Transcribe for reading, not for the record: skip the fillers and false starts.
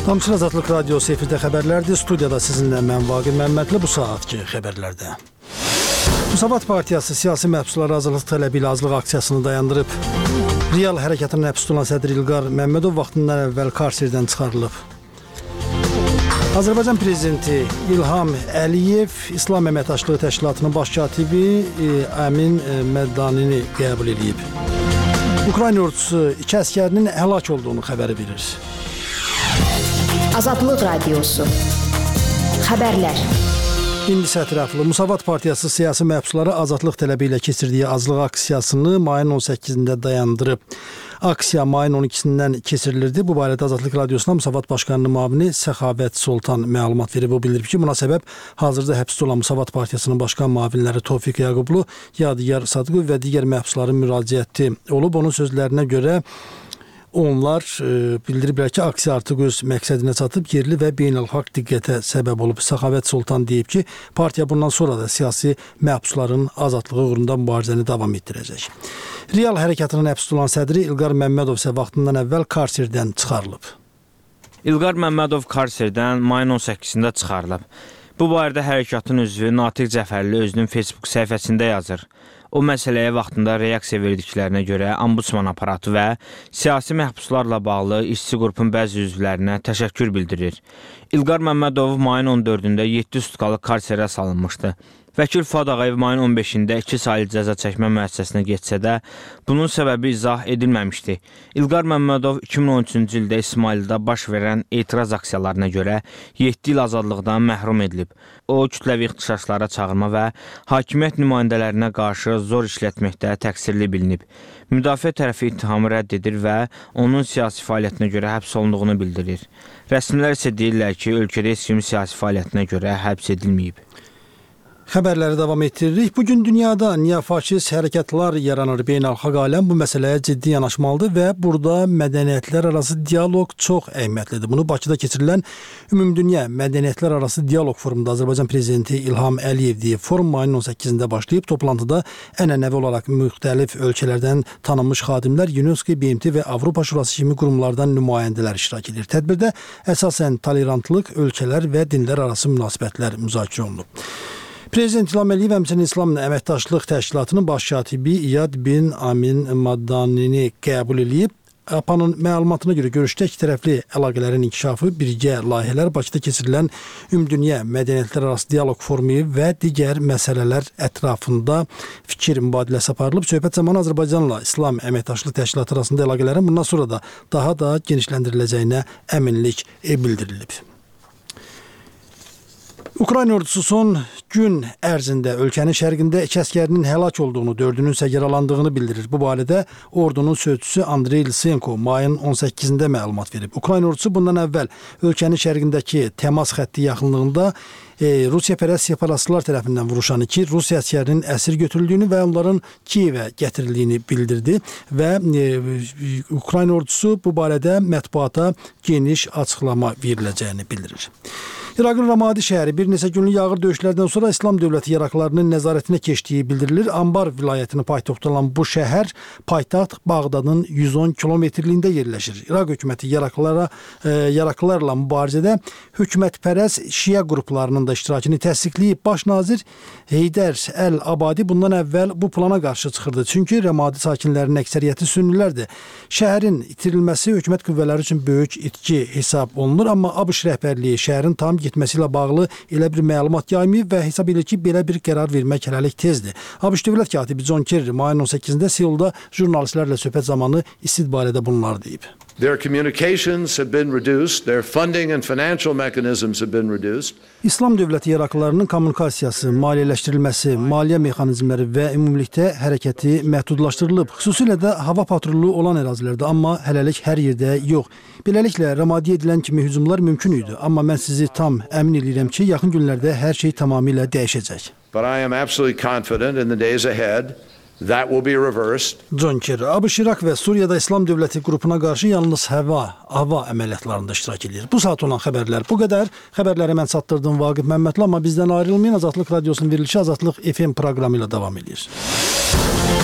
Hamçın Azadlıq Radiosu efirdə xəbərlərdir. Studiyada sizinlə mən Vaqif Məmmədli bu saatki xəbərlərdə. Müsavat Partiyası siyasi məhbuslara azadlıq tələbi ilə azlıq aksiyasını dayandırıb. Real hərəkatının həbs tutulan sədr İlqar Məmmədov vaxtından əvvəl karserdən çıxarılıb. Azərbaycan Prezidenti İlham Əliyev İslam Əməkdaşlığı Təşkilatının baş katibi Əmin Məddanini qəbul edib. Ukrayna ordusu 2 əskərinin həlak olduğunu xəbəri verir. Azadlıq Radiosu Xəbərlər. İndi isə ətraflı Müsavat Partiyası siyasi məhbuslara azadlıq tələbi ilə keçirdiyi azlıq aksiyasını mayın 18-də dayandırıb. Aksiya mayın 12-sindən keçirilirdi. Bu barədə Azadlıq Radiosuna Müsavat Başqanının müavini Səxavət Soltan məlumat verib. O bildirib ki, buna səbəb hazırda həbsdə olan Müsavat Partiyasının başqan müavinləri Tofiq Yaqublu, Yadigar Sadıqov və digər məhbusların müraciəti olub. Onun sözlərinə görə onlar bildiriblər ki, aksiya artıq öz məqsədinə çatıb, yerli və beynəlxalq diqqətə səbəb olub. Səxavət Soltan deyib ki, partiya bundan sonra da siyasi məhbusların azadlığı uğrunda mübarizəni davam etdirəcək. Real hərəkatının həbs tutulan sədri İlqar Məmmədov isə vaxtından əvvəl karserdən çıxarılıb. İlqar Məmmədov karserdən mayın 18-də çıxarılıb. Bu barədə hərəkatın üzvü Natiq Cəfərli özünün Facebook səhifəsində yazır. O məsələyə vaxtında reaksiya verdiklərinə görə Ombudsman aparatı və siyasi məhbuslarla bağlı işçi qrupun bəzi üzvlərinə təşəkkür bildirir. İlqar Məmmədov mayın 14-də 7 sutkalıq karserə salınmışdı. Vəkil Fuad Ağayev mayın 15-də 2 saylı cəza çəkmə müəssisəsinə getsə də, bunun səbəbi izah edilməmişdi. İlqar Məmmədov 2013-cü ildə İsmaildə baş verən etiraz aksiyalarına görə 7 il azadlıqdan məhrum edilib. O, kütləvi ixtişaşlara çağırma və hakimiyyət nümayəndələrinə qarşı zor işlətməkdə təqsirli bilinib. Müdafiə tərəfi ittihamı rədd edir və onun siyasi fəaliyyətinə görə həbs olunduğunu bildirir. Rəsmilər isə deyirlər ki, ölkədə heç kim siyasi fəaliyyətinə görə həbs edilməyib. Xəbərləri davam etdiririk. Bugün dünyada neofaşist hərəkatlar yaranır. Beynəlxalq aləm bu məsələyə ciddi yanaşmalıdır və burada mədəniyyətlər arası dialoq çox əhəmiyyətlidir. Bunu Bakıda keçirilən Ümumdünya Mədəniyyətlər arası dialoq forumunda Azərbaycan Prezidenti İlham Əliyev deyib. Forum mayın 18-də başlayıb. Toplantıda ənənəvi olaraq müxtəlif ölkələrdən tanınmış xadimlər, UNESCO, BMT və Avropa Şurası kimi qurumlardan nümayəndələr iştirak edir. Tədbirdə əsasən tolerantlıq, ölkələr və dinlər arası münasibətlər müzakirə olunub. Prezident İlham Əliyev həmçinin İslam Əməkdaşlıq Təşkilatının baş katibi İyad bin Amin Maddanini qəbul edib. APA'nın məlumatına görə görüşdə ikitərəfli əlaqələrin inkişafı, birgə layihələr, Bakıda keçirilən Ümumdünya Mədəniyyətlər arası dialoq forumu və digər məsələlər ətrafında fikir mübadiləsi aparılıb. Söhbət zamanı Azərbaycanla İslam Əməkdaşlıq Təşkilatı arasında əlaqələrin bundan sonra da daha da genişləndiriləcəyinə əminlik bildirilib. Ukrayna ordusu son gün ərzində ölkənin şərqində 2 əskərinin həlak olduğunu, 4-ünün isə yaralandığını bildirir. Bu barədə ordunun sözçüsü Andrey Lisenko mayın 18-də məlumat verib. Ukrayna ordusu bundan əvvəl ölkənin şərqindəki təmas xətti yaxınlığında Rusiyapərəst separatistlər tərəfindən vuruşan 2 Rusiya əskərinin əsir götürüldüyünü və onların Kiyevə gətirildiyini bildirdi və Ukrayna ordusu bu barədə mətbuata geniş açıqlama veriləcəyini bildirir. İraqın Ramadi şəhəri bir neçə günlük yağır döyüşlərdən sonra İslam dövləti yaraqlarının nəzarətinə keçdiyi bildirilir. Ambar vilayətinin paytaxtı olan bu şəhər paytaxt Bağdadın 110 kilometrliyində yerləşir. İraq hökuməti yaraqlarla mübarizədə hökumətpərəst şia qruplarının da iştirakını təsdiqləyib. Baş nazir Heydər Əl-Abadi bundan əvvəl bu plana qarşı çıxırdı. Çünki Ramadi sakinlərinin əksəriyyəti sünnilərdir. Şəhərin itirilməsi hökumət qüvvələri üçün böyük itki hesab olunur, amma ABŞ rəhbərliyi şəhərin tam getməsi ilə bağlı elə bir məlumat yaymayıb və hesab edir ki, belə bir qərar vermək hələlik tezdir. ABŞ dövlət katibi John Kerry mayın 18-də Seulda jurnalistlərlə söhbət zamanı İSİD barədə bunlar deyib. Their communications have been reduced, their funding and financial mechanisms have been reduced. İslam dövləti yaraqlarının kommunikasiyası, maliyyələşdirilməsi, maliyyə mexanizmləri və ümumilikdə hərəkəti məhdudlaşdırılıb. Xüsusilə də hava patrullu olan ərazilərdə, amma hələlik hər yerdə yox. Beləliklə, Ramadiyə edilən kimi hücumlar mümkün idi, amma mən sizi tam əmin edirəm ki, yaxın günlərdə hər şey tamamilə dəyişəcək. But I am absolutely confident in the days ahead that will be reversed. John Kerry, ABŞ, İraq və Suriyada İslam dövləti qrupuna qarşı yalnız hava əməliyyatlarında iştirak edir. Bu saat olan xəbərlər bu qədər. Xəbərləri mən çatdırdım Vaqif Məmmədli, amma bizdən ayrılmayın. Azadlıq Radiosunun verilişi Azadlıq FM proqramı ilə davam edir.